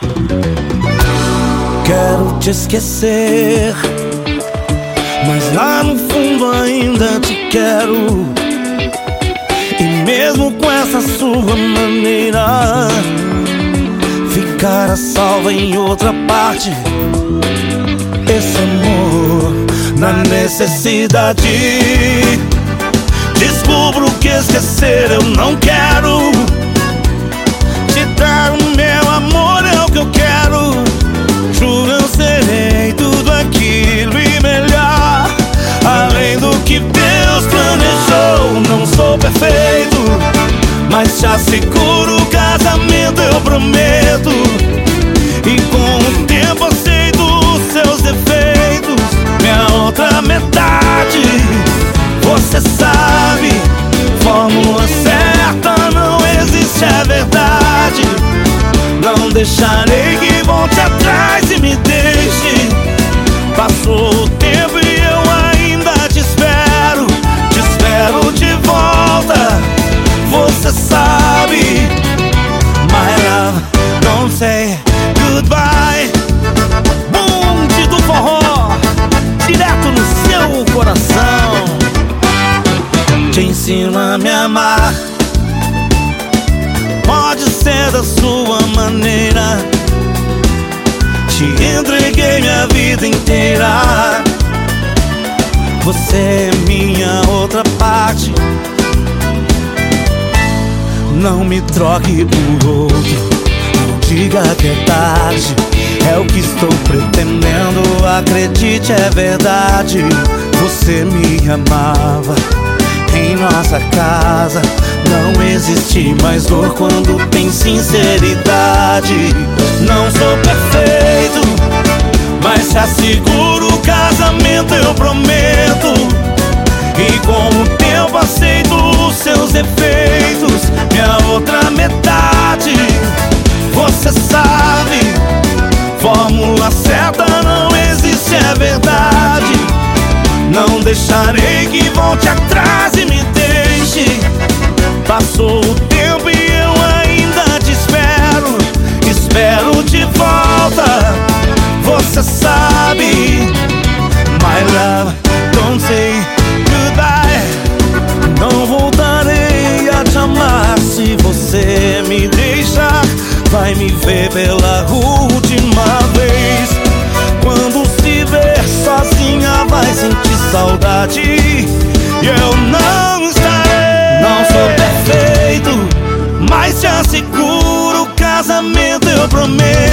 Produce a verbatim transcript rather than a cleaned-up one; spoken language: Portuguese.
Quero te esquecer, mas lá no fundo ainda te quero. E mesmo com essa sua maneira, ficar a salva em outra parte. Esse amor na necessidade. Descubro que esquecer eu não quero. Te dar o meu amor é o que eu quero. Juro, eu serei tudo aquilo e melhor, além do que Deus planejou. Não sou perfeito, mas te asseguro o casamento eu prometo. E com o tempo aceito os seus defeitos. Minha outra metade, você sabe, fórmula certa não existe, é verdade. Não deixarei que volte atrás e me deixe. Passou o tempo e eu ainda te espero. Te espero de volta, você sabe. My love, don't say goodbye. Bonde do forró, direto no seu coração. Te ensino a me amar, pode ser da sua maneira. Te entreguei minha vida inteira. Você é minha outra parte. Não me troque por outro, não diga que é tarde. É o que estou pretendendo, acredite, é verdade. Você me amava em nossa casa. Não existe mais dor quando tem sinceridade. Não sou perfeito, mas te asseguro o casamento eu prometo. E com o tempo aceito os seus defeitos. Minha outra metade, você sabe, fórmula certa não existe, é verdade. Não deixarei que volte atrás e me deixe. Passou o tempo e eu ainda te espero. Espero de volta, você sabe. My love, don't say goodbye. Não voltarei a te amar se você me deixar. Vai me ver pela última vez. Quando se ver sozinha vai sentir saudade e eu não estarei. Não sou perfeito, mas te asseguro o casamento eu prometo.